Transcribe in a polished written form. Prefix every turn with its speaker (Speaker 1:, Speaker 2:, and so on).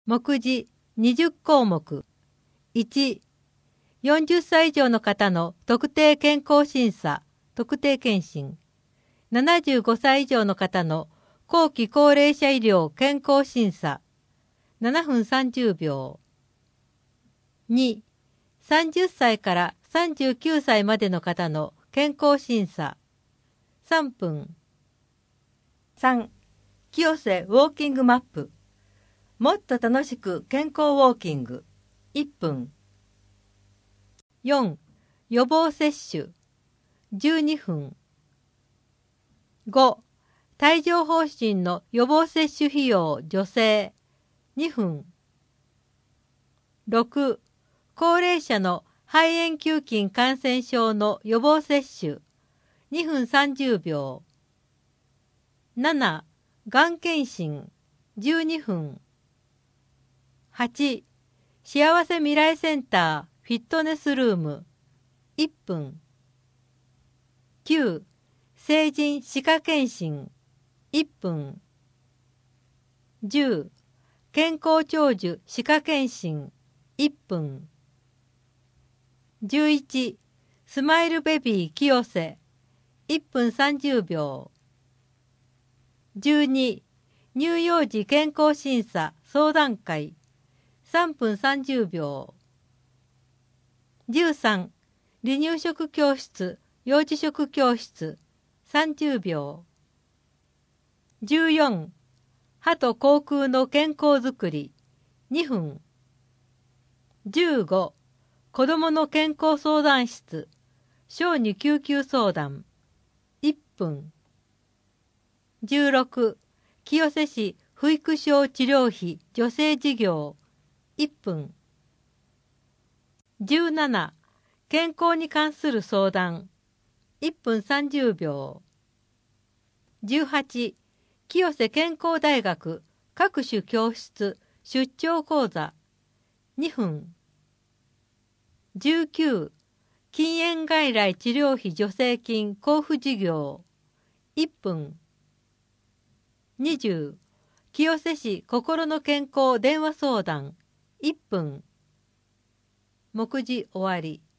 Speaker 1: 目次20項目。1、40歳以上の方の特定健康審査、特定健診。75歳以上の方の後期高齢者医療健康審査。7分30秒。2、30歳から39歳までの方の健康審査。3分。3、清瀬ウォーキングマップ。もっと楽しく健康ウォーキング。1分。4、予防接種。12分。5、帯状疱疹の予防接種費用助成。2分。6、高齢者の肺炎球菌感染症の予防接種。2分30秒。7、がん検診。12分。8、幸せ未来センターフィットネスルーム。1分。9、成人歯科検診。1分。10、健康長寿歯科検診。1分。11、スマイルベビー清瀬。1分30秒。12、乳幼児健康審査相談会。3分30秒。13、離乳食教室、幼児食教室。30秒。14、歯と口腔の健康づくり。2分。15、子どもの健康相談室、小児救急相談。1分。16、清瀬市不育症治療費助成事業。1分。17、健康に関する相談。1分30秒。18、清瀬健康大学各種教室出張講座。2分。19、禁煙外来治療費助成金交付事業。1分。20、清瀬市心の健康電話相談。1分。目次終わり。